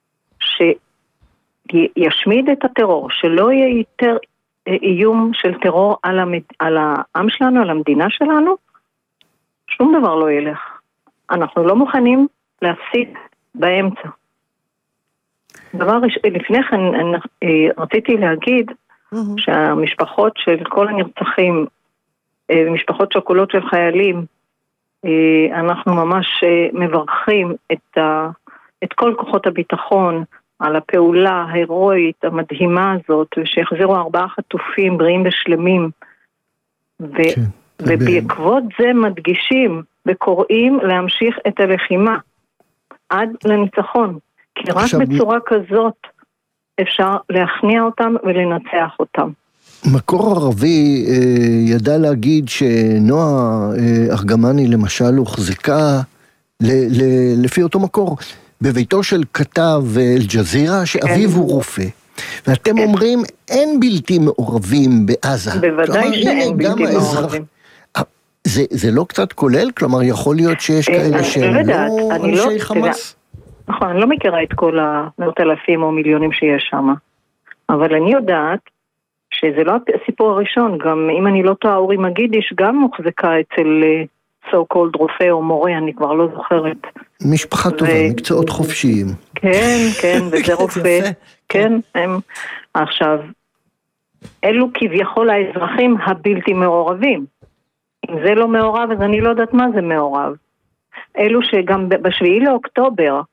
שישמיד את הטרור, שלא יהיה יותר איום של טרור על, המד... על העם שלנו, על המדינה שלנו, שום דבר לא ילך. אנחנו לא מוכנים להפסיק באמצע. דבר לפני כן רציתי להגיד שהמשפחות של כל הנרצחים, משפחות שכולות של חיילים, אנחנו ממש מברכים את, ה, את כל כוחות הביטחון על הפעולה ההירואית המדהימה הזאת, שהחזירו ארבעה חטופים בריאים ושלמים, ו, כן, ובעקבות זה מדגישים וקוראים להמשיך את הלחימה עד לניצחון, כי רק בצורה כזאת אפשר להכניע אותם ולנצח אותם. מקור ערבי אה, ידע להגיד שנועה אה, ארגמני למשל הוחזקה ל- ל- לפי אותו מקור בביתו של כתב אל-ג'זירה שאביו כן. הוא רופא, ואתם כן. אומרים אין בלתי מעורבים בעזה. בוודאי שאין בלתי מעורבים. זה, זה לא קצת כולל? כלומר יכול להיות שיש כאלה שהם לא אנשי חמאס? נכון, אני לא מכירה את כל המאות אלפים או מיליונים שיש שם, אבל אני יודעת שזה לא הסיפור הראשון, גם אם אני לא טועה, אורי מגידיש גם מוחזקה אצל so called רופא או מורה, אני כבר לא זוכרת. משפחה ו... טובה, מקצועות חופשיים. כן, כן, וזה רופא. כן, הם... עכשיו, אלו כביכול האזרחים הבלתי מעורבים. אם זה לא מעורב, אז אני לא יודעת מה זה מעורב. אלו שגם בשביעי לאוקטובר,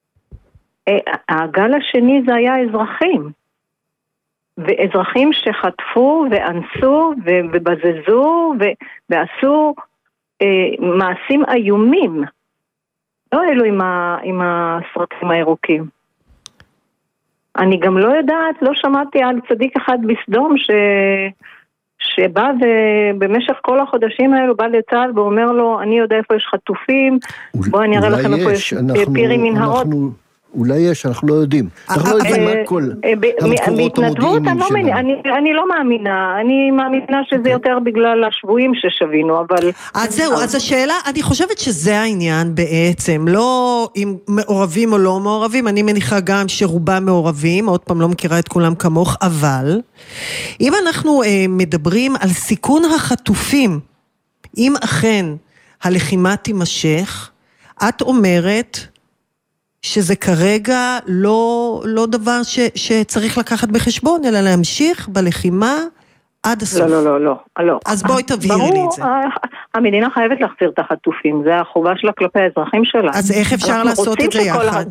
הגל השני זה היה אזרחים. ואזרחים שחטפו ואנסו ובזזו ועשו מעשים איומים. לא אלו עם הסרטים הירוקים. אני גם לא יודעת, לא שמעתי על צדיק אחד בסדום ש... שבא ובמשך כל החודשים האלו בא לצה"ל ואומר לו, אני יודע איפה יש חטופים, בוא אני אראה לכם איפה יש פירים מנהרות. אולי יש, אנחנו לא יודעים. אנחנו לא יודעים מה כל המקורות המודיעיניים שלנו. אני לא מאמינה, אני מאמינה שזה יותר בגלל השבויים ששווינו, אבל... אז זהו, אז השאלה, אני חושבת שזה העניין בעצם, לא אם מעורבים או לא מעורבים, אני מניחה גם שרובם מעורבים, עוד פעם לא מכירה את כולם כמוך, אבל אם אנחנו מדברים על סיכון החטופים, אם אכן הלחימה תימשך, את אומרת... שזה כרגע לא, לא דבר ש, שצריך לקחת בחשבון, אלא להמשיך בלחימה עד הסוף. לא, לא, לא, לא. אז בואי תבהירי לי את זה. המדינה חייבת להחזיר את החטופים, זה החובה שלה כלפי האזרחים שלה. אז איך אפשר לעשות את זה יחד?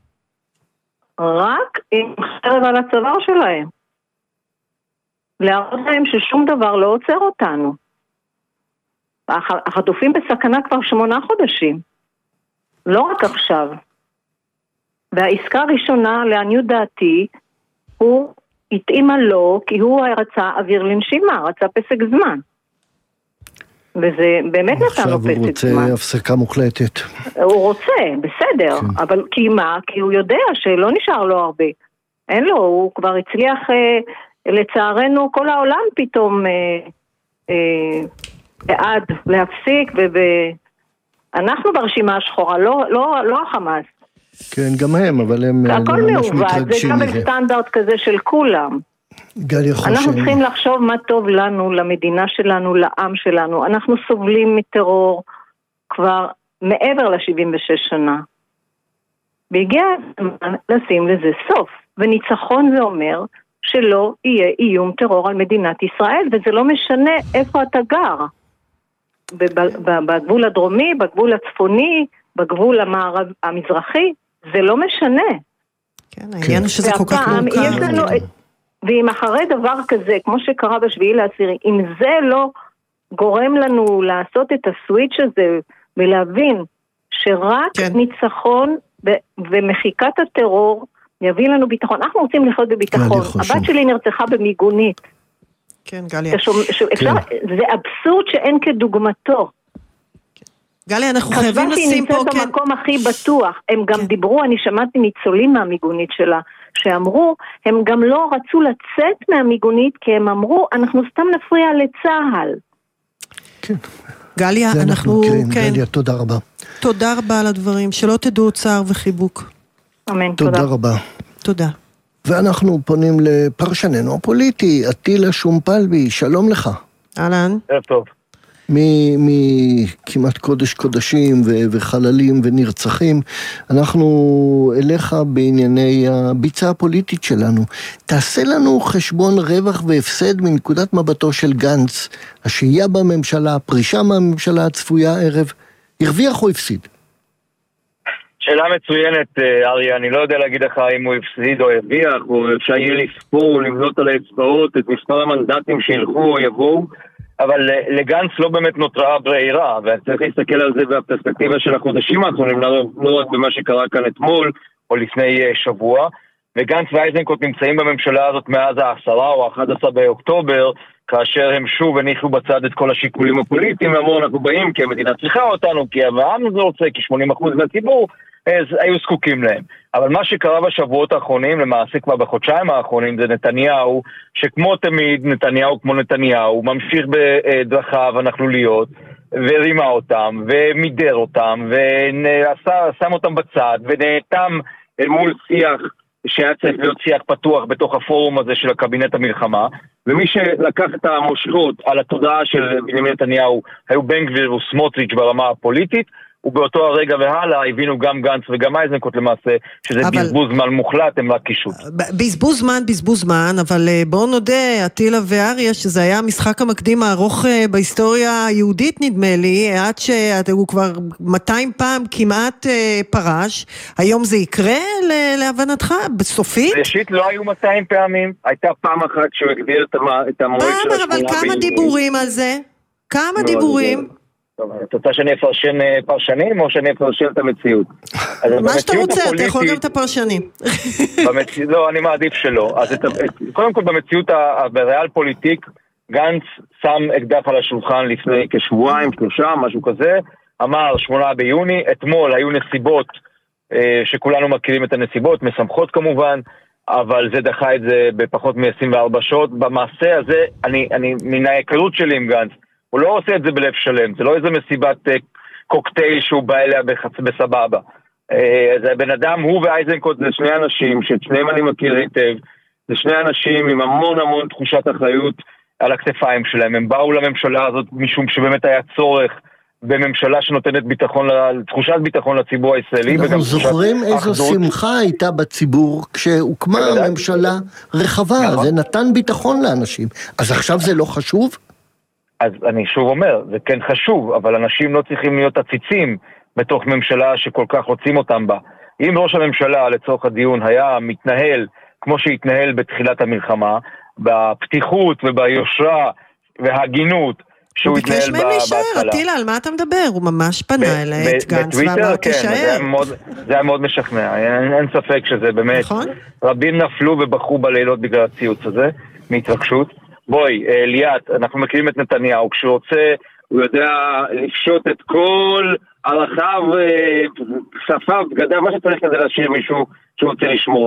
רק עם חרב על הצוואר שלהם. להראות להם ששום דבר לא עוצר אותנו. החטופים בסכנה כבר שמונה חודשים. לא רק עכשיו. והעסקה הראשונה, לעניות דעתי, הוא התאימה לו, כי הוא רצה אוויר לנשימה, רצה פסק זמן. וזה באמת נתן לו פסק זמן. עכשיו הוא רוצה הפסקה מוחלטת. הוא רוצה, בסדר, כן. אבל כי מה? כי הוא יודע שלא נשאר לו הרבה. אין לו, הוא כבר הצליח אה, לצערנו כל העולם פתאום בעד להפסיק, ואנחנו ברשימה השחורה, לא, לא, לא החמאס. כן, גם הם, אבל הם הכל מעובד, זה גם סטנדרט כזה של כולם. אנחנו צריכים לחשוב מה טוב לנו, למדינה שלנו, לעם שלנו. אנחנו סובלים מטרור כבר מעבר ל-שבעים ושש שנה. והגיע הזמן לשים לזה סוף. וניצחון זה אומר שלא יהיה איום טרור על מדינת ישראל, וזה לא משנה איפה אתה גר. בגבול הדרומי, בגבול הצפוני, בגבול המערב, המזרחי, זה לא משנה. כן, העניין הוא שזה כל כך מורכב. ואם אחרי דבר כזה, כמו שקרה בשביעי לעשירי, אם זה לא גורם לנו לעשות את הסוויץ' הזה, ולהבין שרק כן. ניצחון ומחיקת הטרור יביא לנו ביטחון. אנחנו רוצים לחיות בביטחון. הבת שלי נרצחה במיגונית. כן, גליה. אפשר, כן. זה אבסורד שאין כדוגמתו. גליה, אנחנו חייבים לשים פה... חשבה שהיא נמצאת במקום הכי בטוח. הם גם דיברו, אני שמעתי ניצולים מהמיגונית שלה, שאמרו, הם גם לא רצו לצאת מהמיגונית, כי הם אמרו, אנחנו סתם נפריע לצהל. כן. גליה, אנחנו... כן, גליה, תודה רבה. תודה רבה על הדברים, שלא תדעו צער וחיבוק. אמן, תודה. תודה רבה. תודה. ואנחנו פונים לפרשננו הפוליטי, אטילה שומפלבי, שלום לך. אהלן. ערב טוב. מכמעט קודש קודשים וחללים ונרצחים, אנחנו אליך בענייני הביצה הפוליטית שלנו. תעשה לנו חשבון רווח והפסד מנקודת מבטו של גנץ, השהייה בממשלה, הפרישה מהממשלה הצפויה הערב, הרוויח או הפסיד? שאלה מצוינת, אריה, אני לא יודע להגיד לך אם הוא הפסיד או הרוויח, או אפשר יהיה לספור, למנות על האצבעות את מספר המנדטים שילכו או יבואו, אבל לגנץ לא באמת נותרה ברירה, ואני צריך להסתכל על זה בפרספקטיבה של החודשים האחרונים, לא רק במה שקרה כאן אתמול או לפני שבוע, וגנץ ואיזנקוט נמצאים בממשלה הזאת מאז העשרה או האחד עשר באוקטובר, כאשר הם שוב הניחו בצד את כל השיקולים הפוליטיים, ואמרו אנחנו באים כי המדינה צריכה אותנו, כי העם זה רוצה, כי שמונים אחוז מהציבור, אז היו זקוקים להם. אבל מה שקרה בשבועות האחרונים, למעשה כבר בחודשיים האחרונים, זה נתניהו, שכמו תמיד, נתניהו כמו נתניהו, ממשיך בדרכיו הנכלוליות, ורימה אותם, ומידר אותם, ושם אותם בצד, ונאטם אל מול שיח, שהיה צריך להיות שיח פתוח בתוך הפורום הזה של הקבינט המלחמה, ומי שלקח את המושכות על התודעה של בנימין נתניהו, היו בן גביר וסמוטריץ' ברמה הפוליטית, ובאותו הרגע והלאה הבינו גם גנץ וגם איזנקוט למעשה, שזה אבל... בזבוז זמן מוחלט, הם רק קישוט. בזבוז זמן, בזבוז זמן, אבל בואו נודה, אטילה ואריה, שזה היה המשחק המקדים הארוך בהיסטוריה היהודית נדמה לי, עד שהוא כבר מאתיים פעם כמעט פרש, היום זה יקרה להבנתך, בסופית? ראשית לא היו מאתיים פעמים, הייתה פעם אחת שהוא הגדיר את המועד של השמונה. אבל כמה דיבורים על זה? כמה דיבורים? את רוצה שאני אפרשן פרשנים או שאני אפרשן את המציאות? מה שאתה רוצה, אתה יכול גם את הפרשנים. לא, אני מעדיף שלא. קודם כל במציאות בריאל פוליטיק, גנץ שם אקדח על השולחן לפני כשבועיים, שלושה, משהו כזה, אמר שמונה ביוני, אתמול היו נסיבות שכולנו מכירים את הנסיבות, משמחות כמובן, אבל זה דחה את זה בפחות מ-עשרים וארבע שעות. במעשה הזה, אני, אני, מן ההיכרות שלי עם גנץ, הוא לא עושה את זה בלב שלם, זה לא איזה מסיבת קוקטייל שהוא בא אליה בסבבה. זה בן אדם, הוא ואיזנקוט זה שני אנשים, שאת שניהם אני מכיר היטב, זה שני אנשים עם המון המון תחושת אחריות על הכתפיים שלהם. הם באו לממשלה הזאת משום שבאמת היה צורך בממשלה שנותנת ביטחון, תחושת ביטחון לציבור הישראלי. אנחנו זוכרים איזו שמחה הייתה בציבור כשהוקמה ממשלה רחבה, זה נתן ביטחון לאנשים. אז עכשיו זה לא חשוב? אז אני שוב אומר, זה כן חשוב, אבל אנשים לא צריכים להיות עציצים בתוך ממשלה שכל כך רוצים אותם בה. אם ראש הממשלה לצורך הדיון היה מתנהל כמו שהתנהל בתחילת המלחמה, בפתיחות וביושרה וההגינות שהוא התנהל בהתחלה. הוא ביקש מהם להישאר, אטילה, על מה אתה מדבר? הוא ממש פנה אליי את גנץ ואמר תישאר. זה היה מאוד משכנע, אין ספק שזה באמת. רבים נפלו ובחרו בלילות בגלל הציוץ הזה, מהתרגשות. בואי, ליאת, אנחנו מכירים את נתניהו, כשהוא רוצה, הוא יודע לפשוט את כל ערכיו, שפיו, בגדיו, מה שצריך כזה להשאיר מישהו שהוא רוצה לשמור עליו.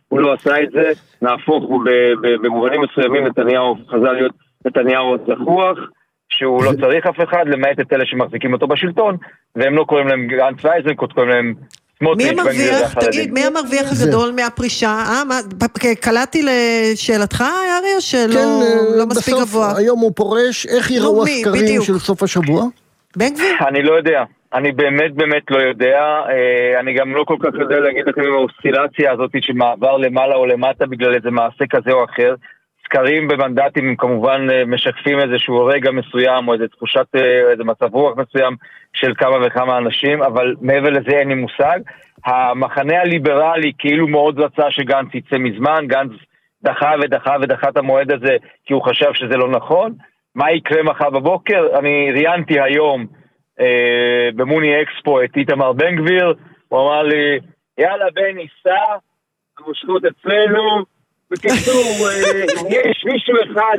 הוא לא עשה את זה, נהפוך, במובנים מסוימים נתניהו חזר להיות נתניהו זחוח, שהוא לא צריך אף אחד, למעט את אלה שמחזיקים אותו בשלטון, והם לא קוראים להם גנץ ואיזנקוט, קוראים להם מי המרוויח, תגיד, מי המרוויח הגדול מהפרישה? אה, קלעתי לשאלתך, ארי, או שלא מספיק גבוה? בסוף, היום הוא פורש, איך יראו הסקרים של סוף השבוע? בן גביר? אני לא יודע, אני באמת באמת לא יודע, אני גם לא כל כך יודע להגיד לכם עם האוסצילציה הזאת שמעבר למעלה או למטה בגלל איזה מעשה כזה או אחר. סקרים במנדטים הם כמובן משקפים איזשהו רגע מסוים או איזו תחושת, איזה מצב רוח מסוים של כמה וכמה אנשים, אבל מעבר לזה אין לי מושג. המחנה הליברלי כאילו מאוד רצה שגנץ יצא מזמן, גנץ דחה ודחה ודחה את המועד הזה כי הוא חשב שזה לא נכון. מה יקרה מחר בבוקר? אני ראיינתי היום אה, במוני אקספו את איתמר בן גביר, הוא אמר לי, יאללה בן ניסה, המושכות אצלנו, בקיצור, יש מישהו אחד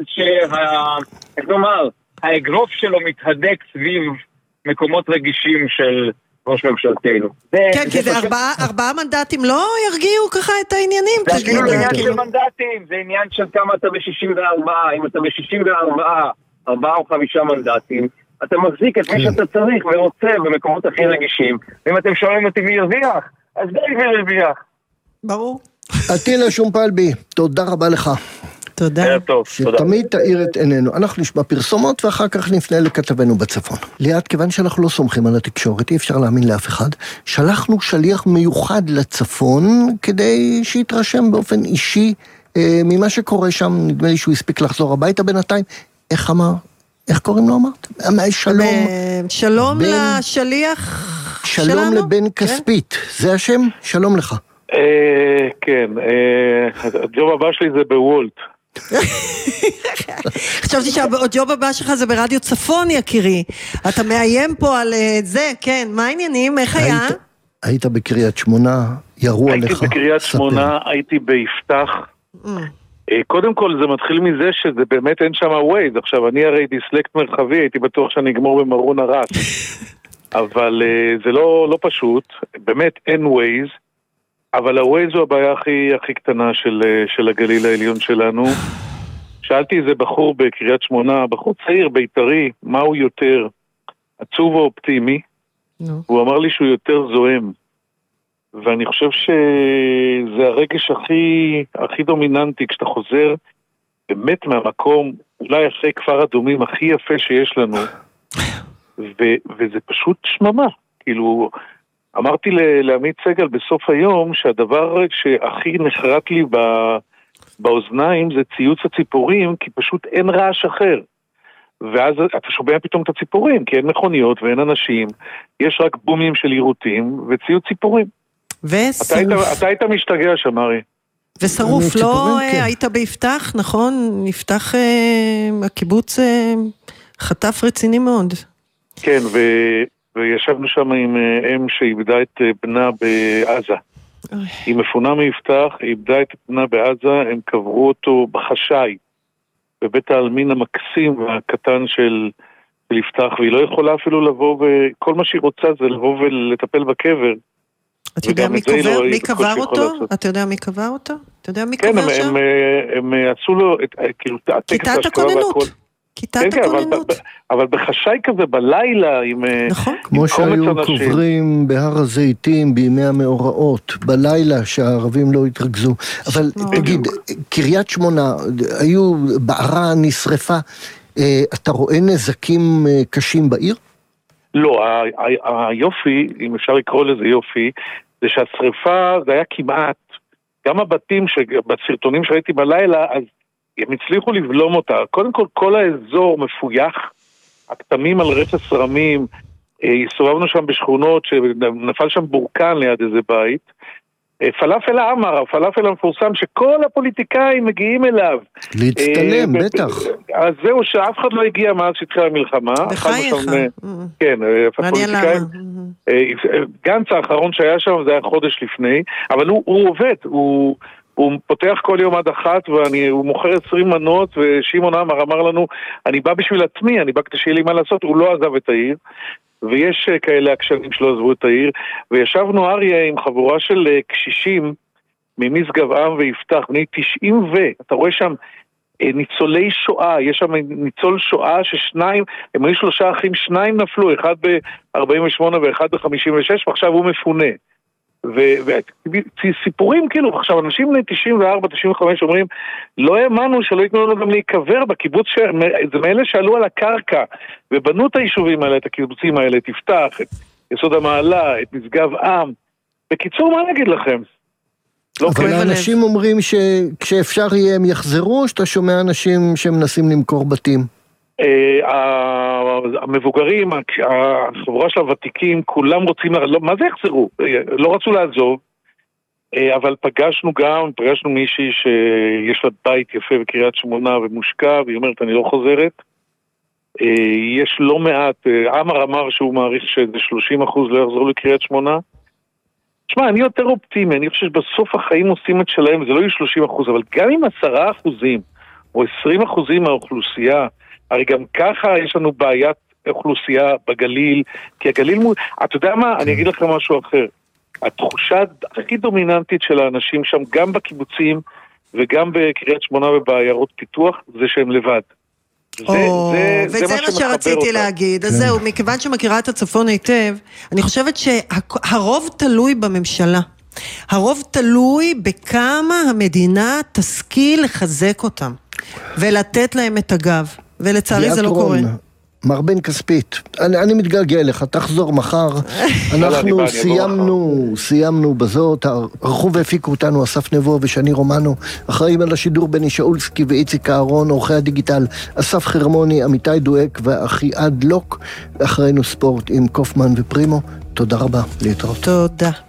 איך נאמר, האגרוף שלו מתהדק סביב מקומות רגישים של ראש ממשלתנו. כן, כי זה ארבעה מנדטים לא ירגיעו ככה את העניינים? זה כאילו עניין של מנדטים, זה עניין של כמה אתה ב-שישים וארבע, אם אתה ב-שישים וארבע, ארבעה או חמישה מנדטים, אתה מחזיק את מי שאתה צריך ורוצה במקומות הכי רגישים, ואם אתם שואלים אותי מי ירוויח, אז בן גביר ירוויח. ברור. אטילה שומפלבי, תודה רבה לך. תודה. שתמיד תאיר את עינינו. אנחנו נשמע פרסומות ואחר כך נפנה לכתבנו בצפון. ליאת, כיוון שאנחנו לא סומכים על התקשורת, אי אפשר להאמין לאף אחד, שלחנו שליח מיוחד לצפון כדי שיתרשם באופן אישי אה, ממה שקורה שם. נדמה לי שהוא הספיק לחזור הביתה בינתיים. איך אמר? איך קוראים לו אמרת? שלום. שלום לשליח שלנו. שלום לבן כספית. זה השם? שלום לך. כן, הג'וב הבא שלי זה בוולט. חשבתי שהג'וב הבא שלך זה ברדיו צפון, יקירי. אתה מאיים פה על זה, כן, מה העניינים? איך היה? היית בקריית שמונה, ירו עליך. הייתי בקריית שמונה, הייתי ביפתח. קודם כל זה מתחיל מזה שזה באמת אין שם ווייז. עכשיו אני הרי דיסלקט מרחבי, הייתי בטוח שאני אגמור במרון הרס. אבל זה לא פשוט, באמת אין ווייז. אבל הווייז הוא הבעיה הכי, הכי קטנה של, של הגליל העליון שלנו. שאלתי איזה בחור בקריית שמונה, בחור צעיר, בית"רי, מה הוא יותר עצוב או אופטימי? No. הוא אמר לי שהוא יותר זוהם. ואני חושב שזה הרגש הכי, הכי דומיננטי, כשאתה חוזר באמת מהמקום, אולי אחרי כפר אדומים הכי יפה שיש לנו, ו- וזה פשוט שממה. כאילו... אמרתי לעמית סגל בסוף היום שהדבר שהכי נחרט לי באוזניים זה ציוץ הציפורים, כי פשוט אין רעש אחר. ואז אתה שומע פתאום את הציפורים, כי אין מכוניות ואין אנשים, יש רק בומים של עירותים וציוץ ציפורים. ושרוף. אתה היית, אתה היית משתגע שם, ארי. ושרוף, לא היית ביפתח, נכון? נפתח הקיבוץ חטף רציני מאוד. כן, ו... וישבנו שם עם אם שאיבדה את בנה בעזה. היא מפונה מיפתח, היא איבדה את בנה בעזה, הם קברו אותו בחשאי, בבית העלמין המקסים והקטן של יפתח, והיא לא יכולה אפילו לבוא, וכל מה שהיא רוצה זה לבוא ולטפל בקבר. אתה יודע מי קבר, מי קבר אותו? אתה יודע מי קבר אותו? אתה יודע מי קבר שם? כן, הם עשו לו, כאילו, כיתת הכוננות. כיתת הכוננות. אבל בחשאי כזה בלילה עם כמו שהיו קוברים בהר הזיתים בימי המאורעות, בלילה שהערבים לא התרכזו. אבל תגיד, קריית שמונה, היו בערה נשרפה, אתה רואה נזקים קשים בעיר? לא, היופי, אם אפשר לקרוא לזה יופי, זה שהשריפה זה היה כמעט, גם הבתים בסרטונים שראיתי בלילה, אז הם הצליחו לבלום אותה. קודם כל, כל האזור מפויח, הכתמים על רצף רמים, הסתובבנו שם בשכונות שנפל שם בורקן ליד איזה בית, פלאפל העמר, הפלאפל המפורסם שכל הפוליטיקאים מגיעים אליו. להצטלם, בטח. אז זהו שאף אחד לא הגיע מאז שהתחילה המלחמה. בחייך. כן, הפוליטיקאים. גנץ האחרון שהיה שם זה היה חודש לפני, אבל הוא עובד, הוא... הוא פותח כל יום עד אחת, והוא מוכר עשרים מנות, ושמעון עמר אמר לנו, אני בא בשביל עצמי, אני בא כדי שיהיה לי מה לעשות, הוא לא עזב את העיר, ויש כאלה עקשנים שלא עזבו את העיר, וישבנו אריה עם חבורה של קשישים, ממשגב עם ויפתח, בני תשעים ו, אתה רואה שם ניצולי שואה, יש שם ניצול שואה ששניים, הם היו שלושה אחים, שניים נפלו, אחד ב-ארבעים ושמונה ואחד ב-חמישים ושש, ועכשיו הוא מפונה. וסיפורים כאילו, עכשיו אנשים בני תשעים וארבע, תשעים וחמש אומרים, לא האמנו שלא ייתנו לנו גם להיקבר בקיבוץ, זה מאלה שעלו על הקרקע, ובנו את היישובים האלה, את הקיבוצים האלה, את יפתח, את יסוד המעלה, את משגב עם. בקיצור, מה נגיד לכם? אבל האנשים אומרים שכשאפשר יהיה הם יחזרו, שאתה שומע אנשים שמנסים למכור בתים. המבוגרים, החבורה של הוותיקים, כולם רוצים, מה זה יחזרו? לא רצו לעזוב, אבל פגשנו גם, פגשנו מישהי שיש לה בית יפה בקריית שמונה ומושקע, והיא אומרת, אני לא חוזרת. יש לא מעט, אמר אמר שהוא מעריך שזה שלושים אחוז לא יחזרו לקריית שמונה. תשמע, אני יותר אופטימי, אני חושב שבסוף החיים עושים את שלהם, זה לא יהיו שלושים אחוז, אבל גם עם עשרה אחוזים או עשרים אחוזים מהאוכלוסייה, הרי גם ככה יש לנו בעיית אוכלוסייה בגליל, כי הגליל מול... אתה יודע מה? אני אגיד לכם משהו אחר. התחושה הכי דומיננטית של האנשים שם, גם בקיבוצים וגם בקריית שמונה ובעיירות פיתוח, זה שהם לבד. זה, זה, וזה מה, מה שרציתי אותה. להגיד. אז זהו, מכיוון שמכירה את הצפון היטב, אני חושבת שהרוב תלוי בממשלה. הרוב תלוי בכמה המדינה תשכיל לחזק אותם, ולתת להם את הגב. ולצערי זה לא קורה. מר בן כספית, אני, אני מתגעגע לך, תחזור מחר. אנחנו סיימנו, סיימנו בזאת, ערכו והפיקו אותנו אסף נבו ושני רומנו, אחראים על השידור בני שאולסקי ואיציק אהרון, עורכי הדיגיטל אסף חרמוני, עמיתי דואק ואחיעד לוק, אחרינו ספורט עם קופמן ופרימו. תודה רבה, להתראות. תודה.